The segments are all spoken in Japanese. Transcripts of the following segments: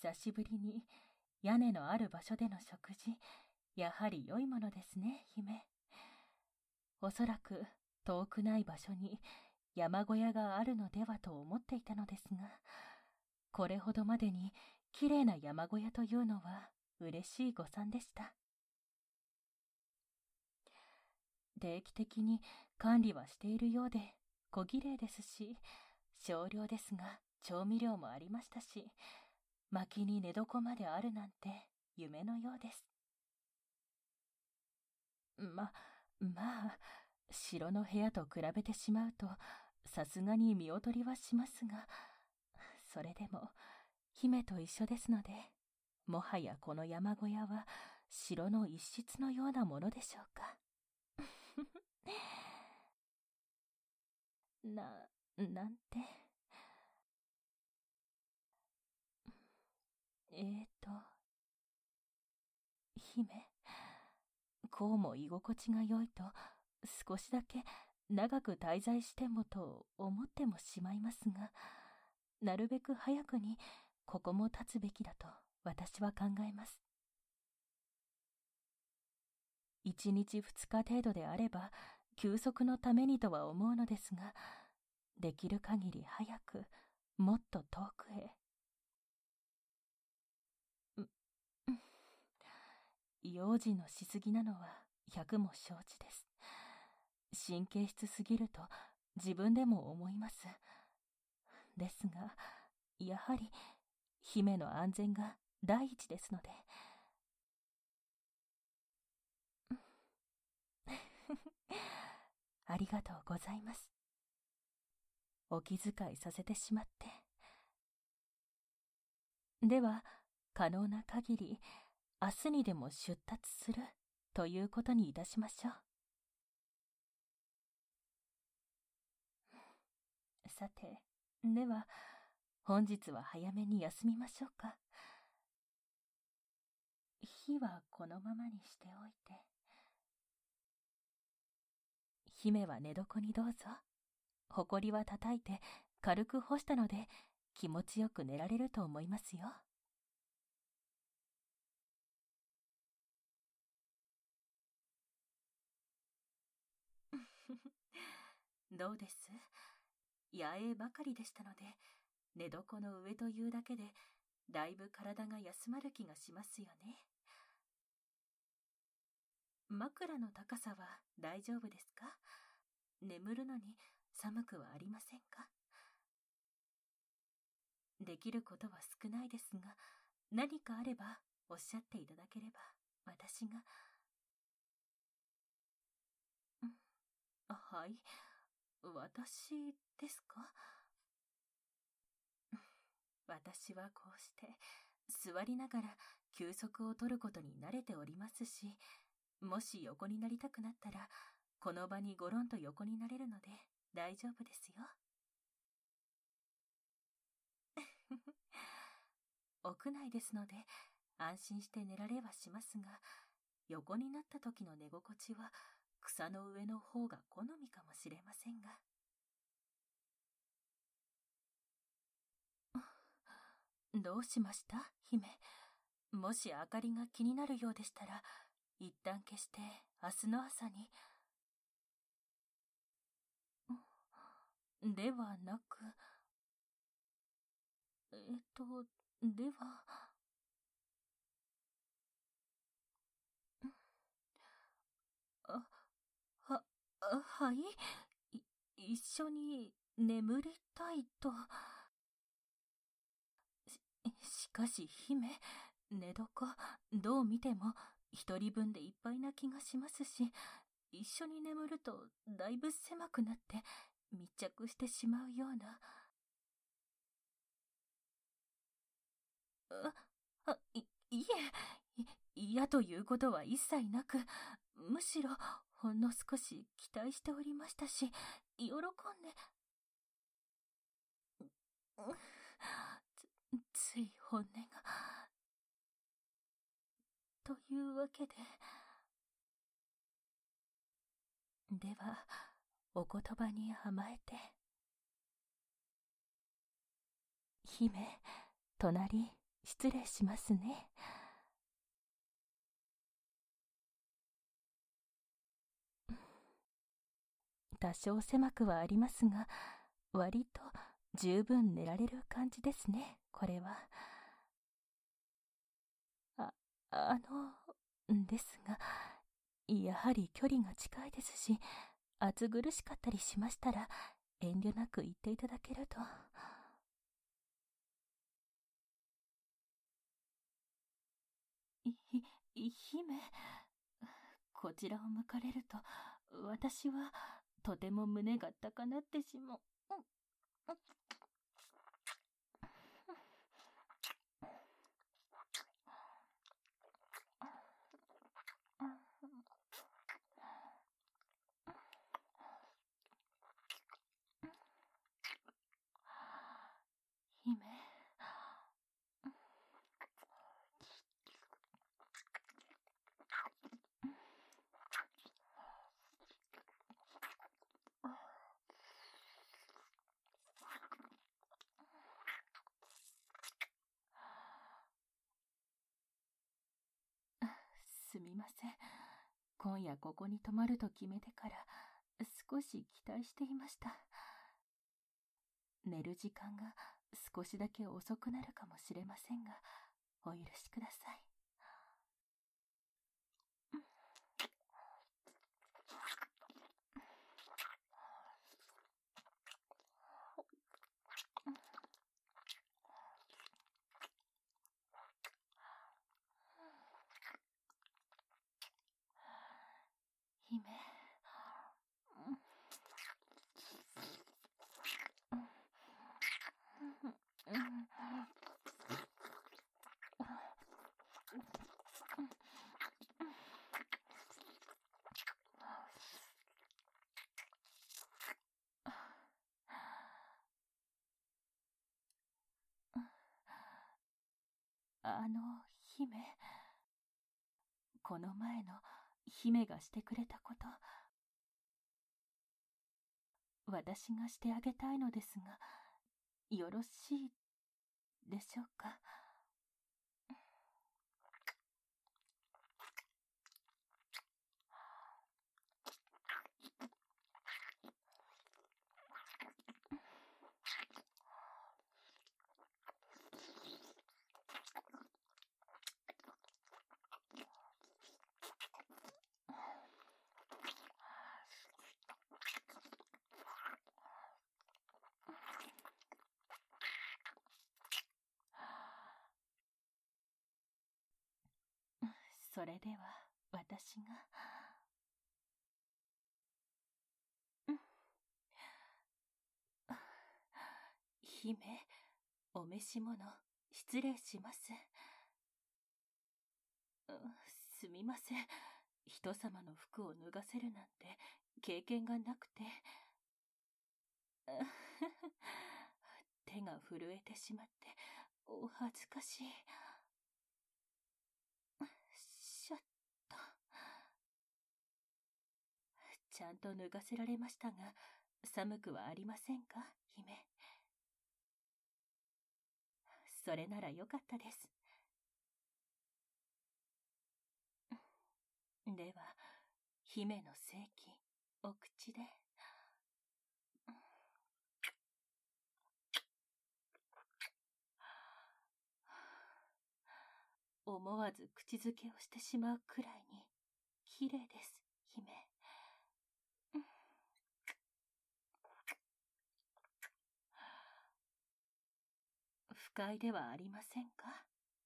久しぶりに屋根のある場所での食事、やはり良いものですね、姫。おそらく遠くない場所に山小屋があるのではと思っていたのですが、これほどまでにきれいな山小屋というのは嬉しい誤算でした。定期的に管理はしているようで小綺麗ですし、少量ですが調味料もありましたし、薪に寝床まであるなんて夢のようです。まあ、城の部屋と比べてしまうと、さすがに見劣りはしますが、それでも、姫と一緒ですので、もはやこの山小屋は、城の一室のようなものでしょうか。なんて。姫、こうも居心地が良いと、少しだけ長く滞在してもと思ってもしまいますが、なるべく早くにここも立つべきだと私は考えます。1日2日程度であれば休息のためにとは思うのですが、できる限り早く、もっと遠くへ。用心のしすぎなのは百も承知です。神経質すぎると自分でも思います。ですが、やはり姫の安全が第一ですので。ありがとうございます。お気遣いさせてしまって。では、可能な限り明日にでも出立するということにいたしましょう。さて、では本日は早めに休みましょうか。火はこのままにしておいて。姫は寝床にどうぞ。ほこりは叩いて軽く干したので気持ちよく寝られると思いますよ。どうです？野営ばかりでしたので、寝床の上というだけでだいぶ体が休まる気がしますよね。枕の高さは大丈夫ですか？眠るのに寒くはありませんか？できることは少ないですが、何かあればおっしゃっていただければ、私が。はい、私ですか？私はこうして座りながら休息を取ることに慣れておりますし、もし横になりたくなったらこの場にゴロンと横になれるので大丈夫ですよ。屋内ですので安心して寝られはしますが、横になった時の寝心地は草の上の方が好みかもしれませんが。どうしました、姫？もし明かりが気になるようでしたら一旦消して明日の朝に。ではなく、では。あ、はい。一緒に眠りたいと。しかし姫、寝床、どう見ても一人分でいっぱいな気がしますし、一緒に眠るとだいぶ狭くなって密着してしまうような。いえ、嫌ということは一切なく、むしろほんの少し期待しておりましたし、喜んで。つい本音が。というわけで。では、お言葉に甘えて。姫、隣、 失礼しますね。多少狭くはありますが、割と十分寝られる感じですね、これは。あ、ですが、やはり距離が近いですし、暑苦しかったりしましたら、遠慮なく言っていただけると。姫、こちらを向かれると、私はとても胸が高鳴ってしまう。姫、すみません。今夜ここに泊まると決めてから少し期待していました。寝る時間が少しだけ遅くなるかもしれませんが、お許しください。姫、姫、この前の姫がしてくれたこと、私がしてあげたいのですが、よろしいでしょうか。それでは私が。姫、お召し物失礼します。すみません。人様の服を脱がせるなんて経験がなくて。手が震えてしまってお恥ずかしい。しゃった。ちゃんと脱がせられましたが、寒くはありませんか、姫。それならよかったです。では、姫の性器、お口で。思わず口づけをしてしまうくらいに、綺麗です、姫。不快ではありませんか？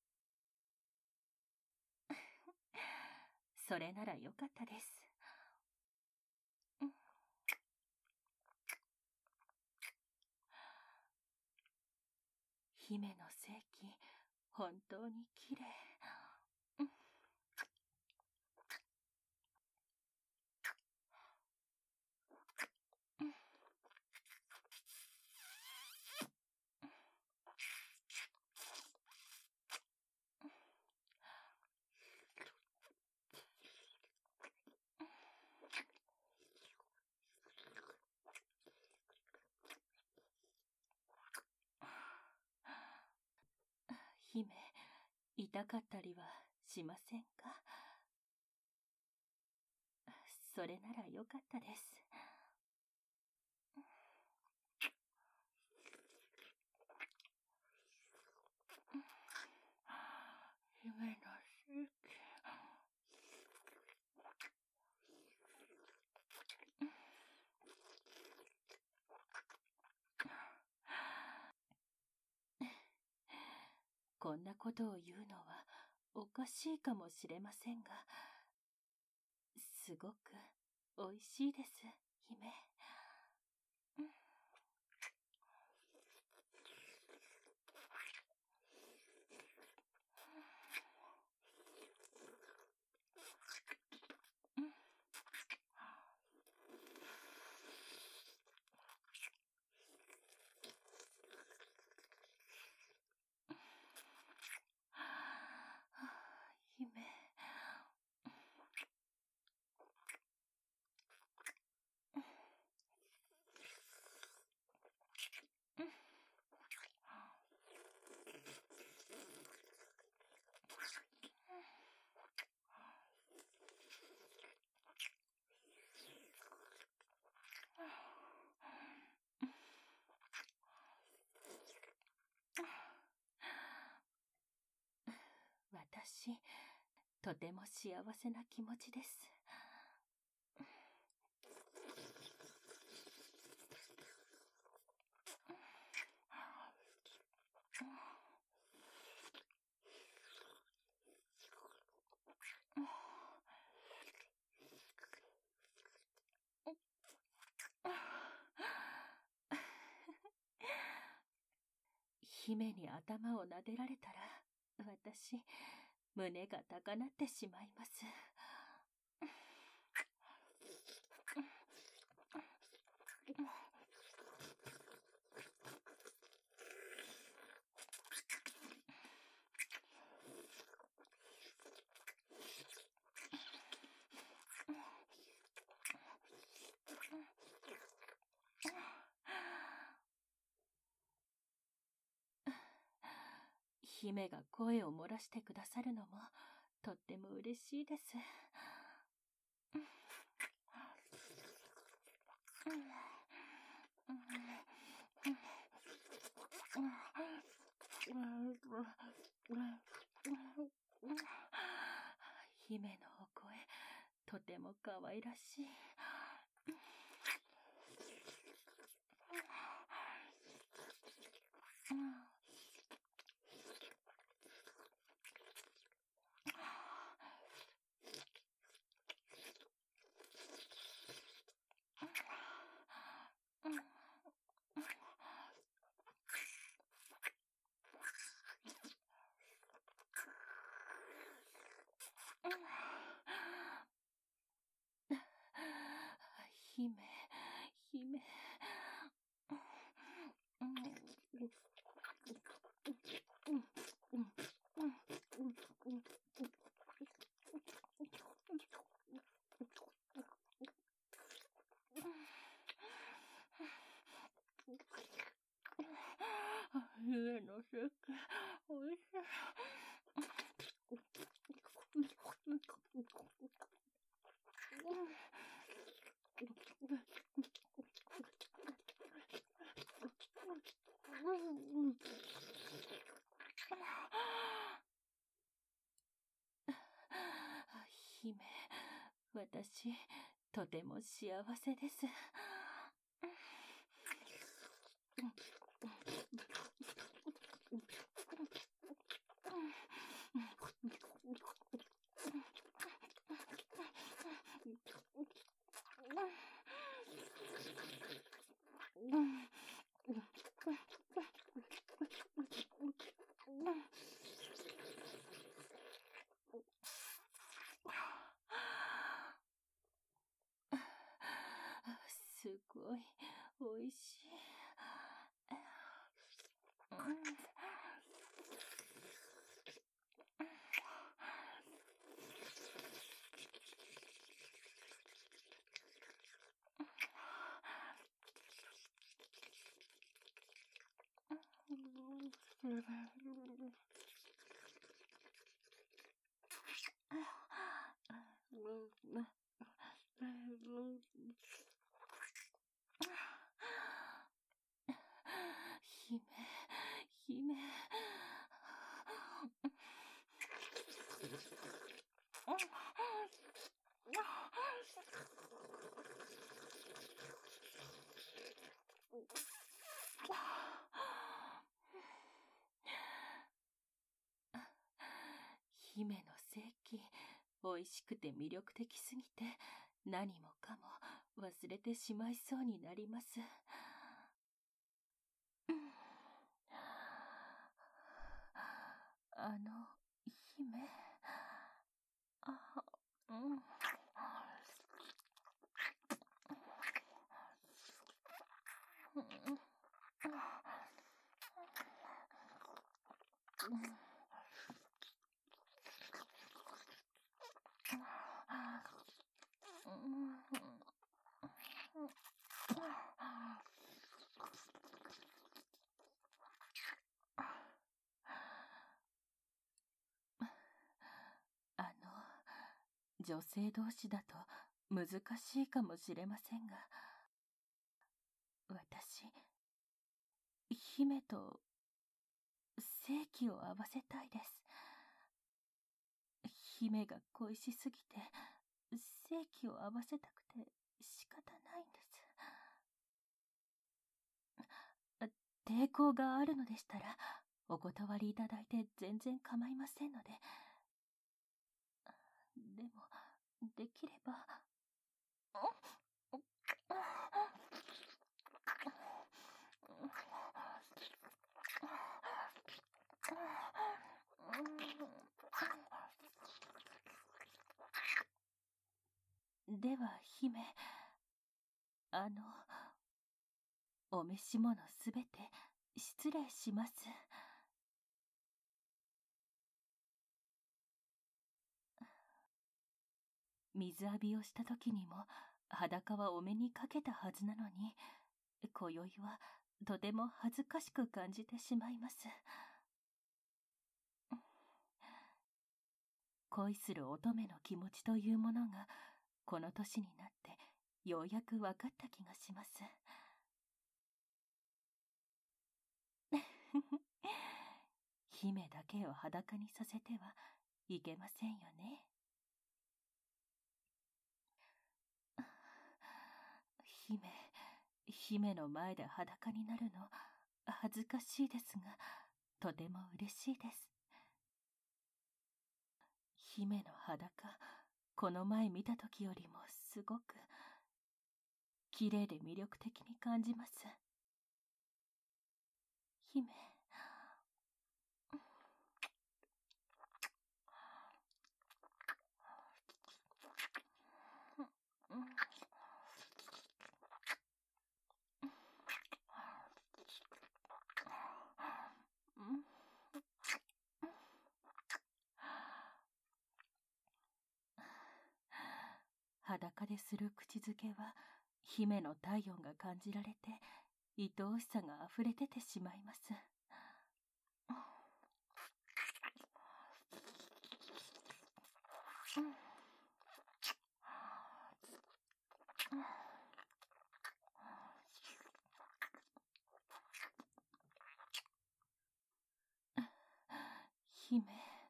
それならよかったです。姫の性器、本当に綺麗。 姫、痛かったりはしませんか？それならよかったです。姫のせい。こんなことを言うのはおかしいかもしれませんが、すごくおいしいです、姫。姫。私、とても幸せな気持ちです。姫に頭を撫でられたら、私、胸が高鳴ってしまいます。姫が声を漏らしてくださるのもとっても嬉しいです。姫のお声、とても可愛らしい。姫、姫。姫の席、おいしい。姫、私、とても幸せです。すごいおいしい。 姫の性器、美味しくて魅力的すぎて、何もかも忘れてしまいそうになります。姫。うん。女性同士だと難しいかもしれませんが、私、姫と性器を合わせたいです。姫が恋しすぎて、性器を合わせたくて仕方ないんです。抵抗があるのでしたら、お断りいただいて全然構いませんので。でも、できれば。では、姫、お召し物すべて失礼します。水浴びをした時にも裸はお目にかけたはずなのに、今宵はとても恥ずかしく感じてしまいます。恋する乙女の気持ちというものが、この年になってようやく分かった気がします。姫だけを裸にさせてはいけませんよね。姫の前で裸になるの恥ずかしいですが、とても嬉しいです。姫の裸、この前見た時よりもすごく綺麗で魅力的に感じます。姫。裸でする口づけは、姫の体温が感じられて、愛おしさが溢れ出てしまいます。姫。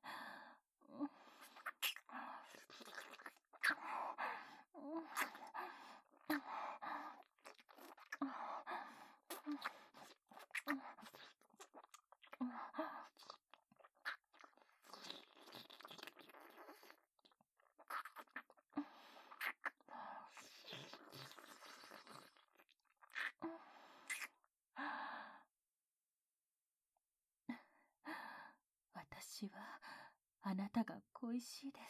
私はあなたが恋しいです。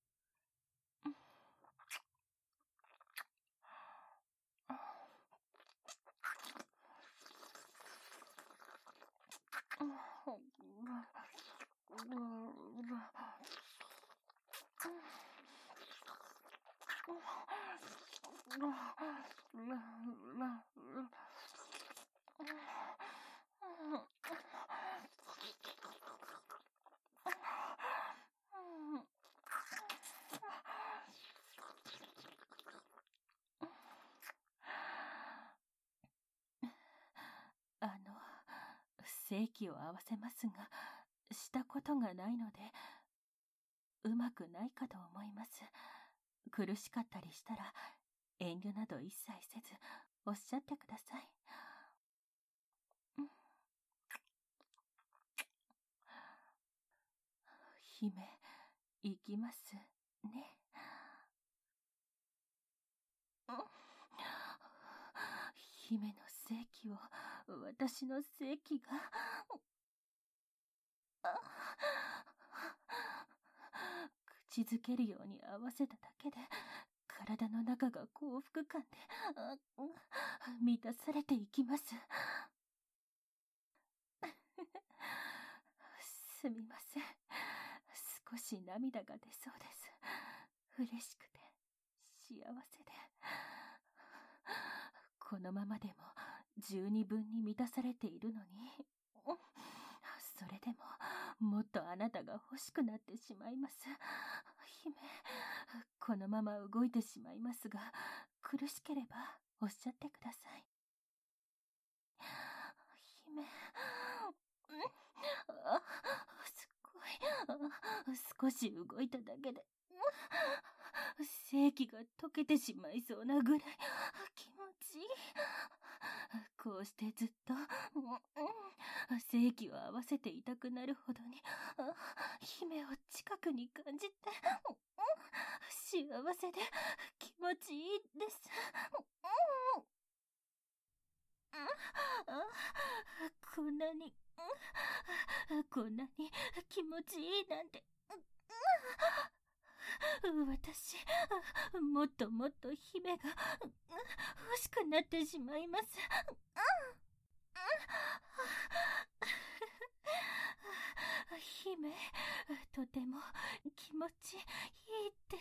性器を合わせますが、したことがないので、うまくないかと思います。苦しかったりしたら、遠慮など一切せず、おっしゃってください。姫、 行きますね。姫の性器を私の性器が口づけるように合わせただけで体の中が幸福感で満たされていきます。すみません。少し涙が出そうです。嬉しくて幸せで、このままでも十二分に満たされているのに、それでももっとあなたが欲しくなってしまいます。姫、このまま動いてしまいますが、苦しければおっしゃってください。姫、すごい、少し動いただけで性器が溶けてしまいそうなぐらい気持ちいい。こうしてずっと性器を合わせていたくなるほどに姫を近くに感じて幸せで気持ちいいです。こんなに気持ちいいなんて。私、もっともっと姫が欲しくなってしまいます。姫、とても気持ちいいです。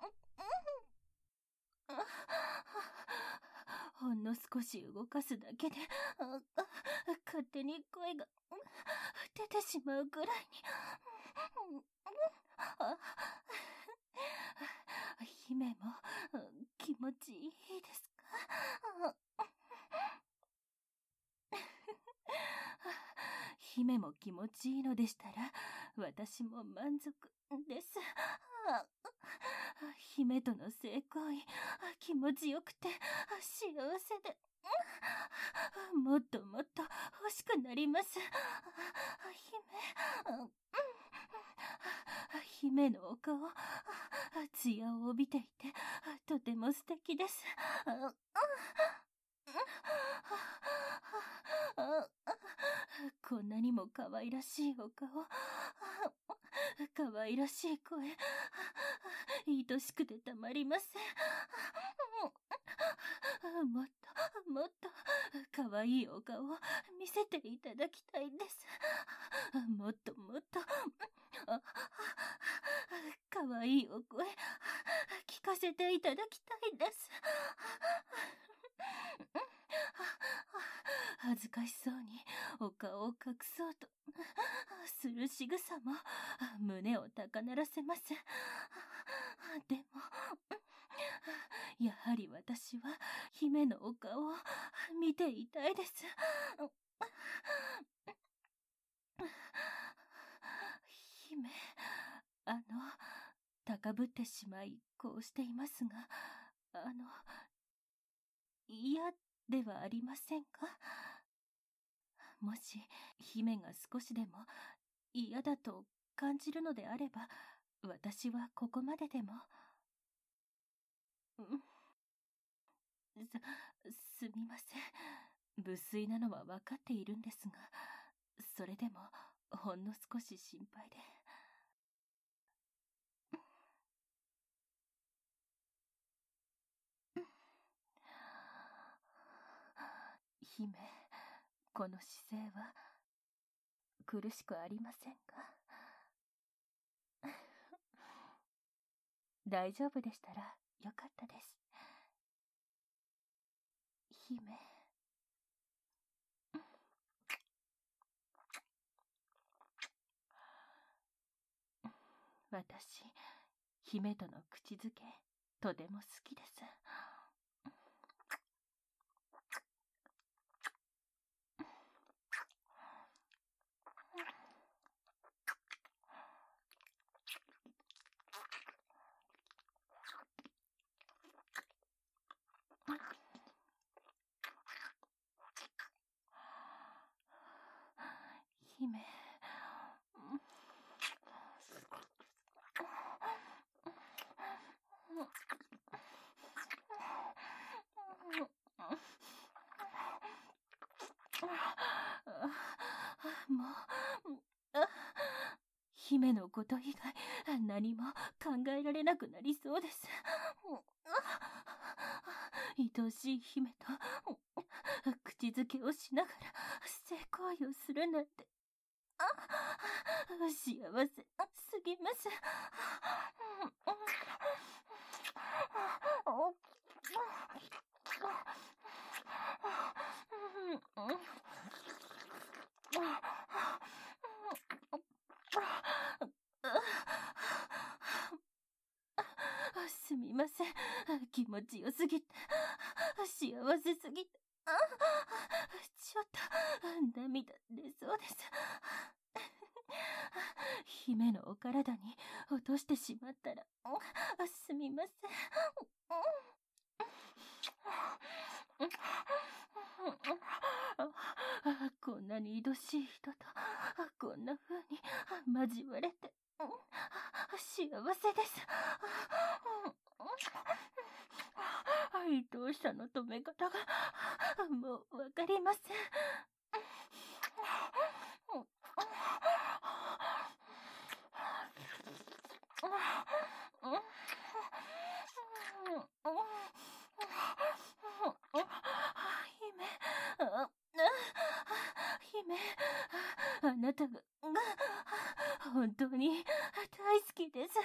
ほんの少し動かすだけで勝手に声が出てしまうぐらいに。姫も気持ちいいですか？姫も気持ちいいのでしたら私も満足です。姫との性行為気持ちよくて幸せでもっともっと欲しくなります。姫のお顔艶を帯びていてとても素敵です。こんなにも可愛らしいお顔、可愛らしい声、愛しくてたまりません。もっともっと可愛いお顔を見せていただきたいです。もっともっと可愛いお声聞かせていただきたいです。恥ずかしそうにお顔を隠そうとする仕草も胸を高鳴らせます。でもやはり私は姫のお顔を見ていたいです。姫、高ぶってしまいこうしていますが、嫌ではありませんか？もし姫が少しでも嫌だと感じるのであれば、私はここまででも。すみません。無粋なのは分かっているんですが、それでもほんの少し心配で。姫、この姿勢は苦しくありませんか？大丈夫でしたらよかったです。姫。私、姫との口づけ、とても好きです。姫、 もう、姫のこと以外何も考えられなくなりそうです。愛しい姫と口づけをしながら性行為をするなんて幸せすぎます。すみません。気持ちよすぎて、幸せすぎて、ちょっと涙出そうです。姫のお体に落としてしまったら、すみません。こんなに愛しい人とこんな風に交われて幸せです。愛おしさの止め方がもうわかりません。姫、あなたが本当に大好きです。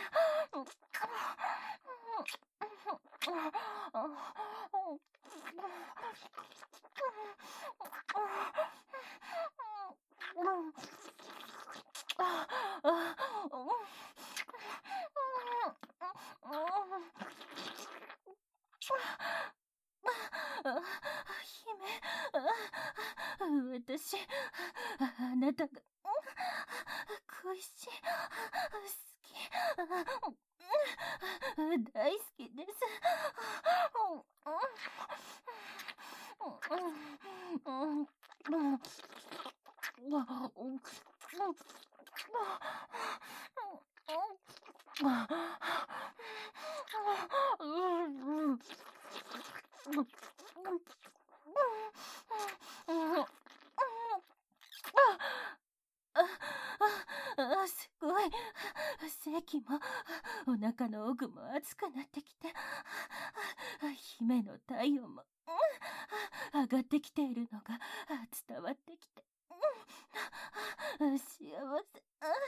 姫、私、あなたが恋しい、好き、大好きです。すごい。性器もお腹の奥も熱くなってきて、姫の体温も上がってきているのが伝わってきて、幸せです。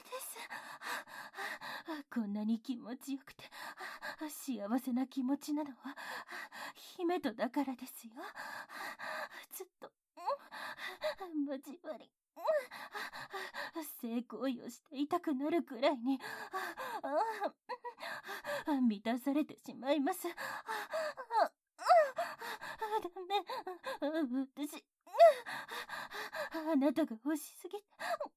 こんなに気持ちよくて幸せな気持ちなのは姫とだからですよ。ずっと交わり性行為をしていたくなるくらいに満たされてしまいます。ダメ、私あなたが欲しすぎて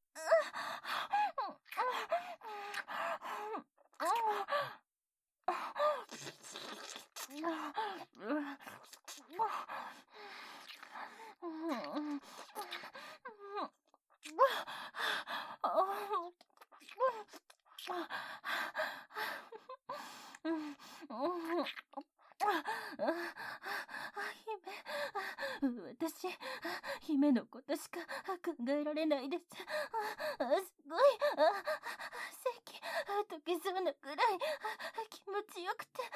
私、姫のことしか考えられないです。すごい、席溶けそうなくらい気持ちよくて。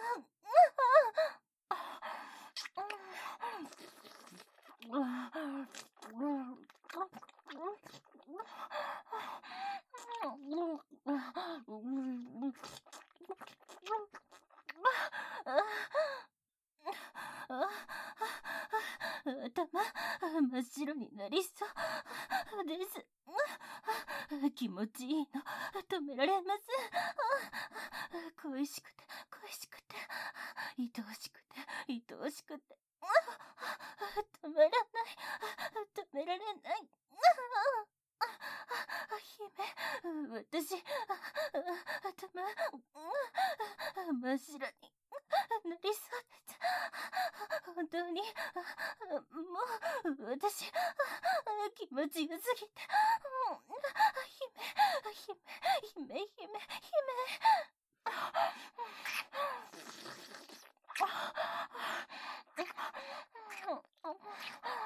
頭真っ白になりそうです。気持ちいいの止められません。恋しくて恋しくて愛おしくて愛おしくて止まらない止められない。姫、私頭真っ白になりそうです。本当にもう私気持ちよすぎて姫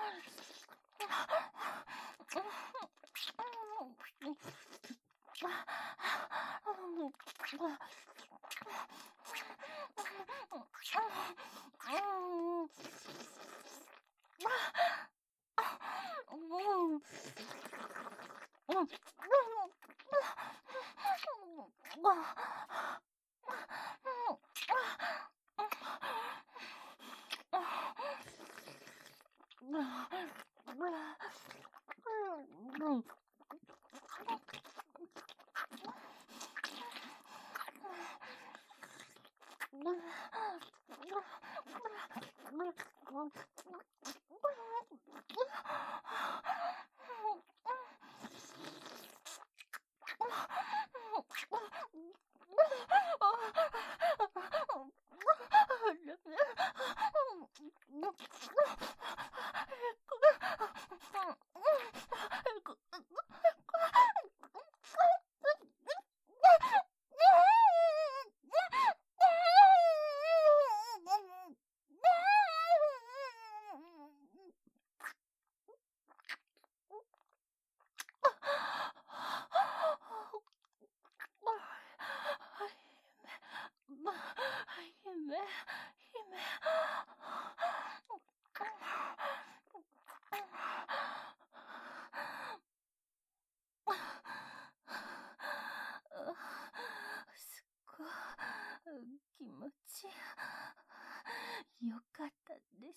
すっごい気持ちよかったです。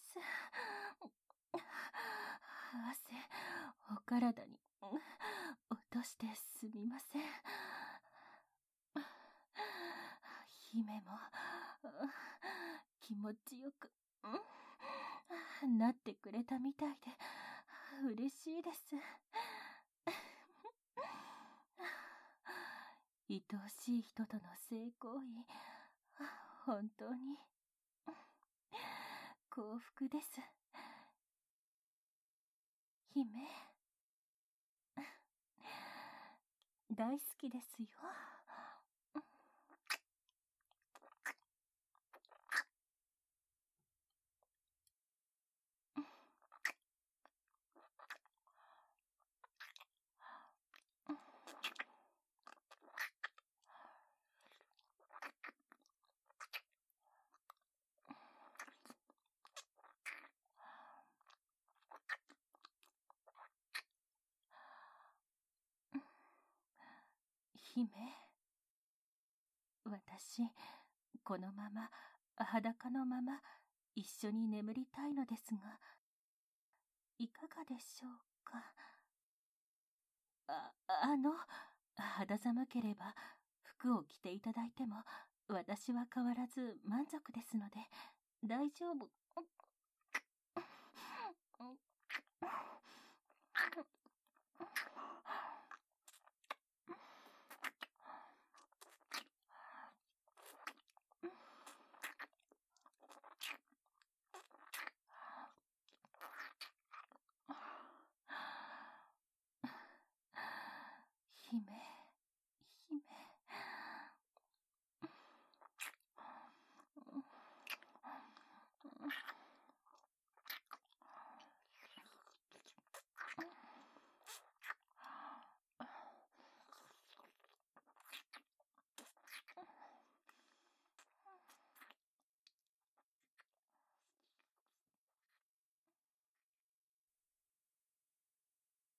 汗、お体に落としてすみません。姫も気持ちよくなってくれたみたいで嬉しいです。愛おしい人との性行為、本当に幸福です。姫、大好きですよ。姫、私、このまま、裸のまま、一緒に眠りたいのですが、いかがでしょうか。肌寒ければ、服を着ていただいても、私は変わらず満足ですので、大丈夫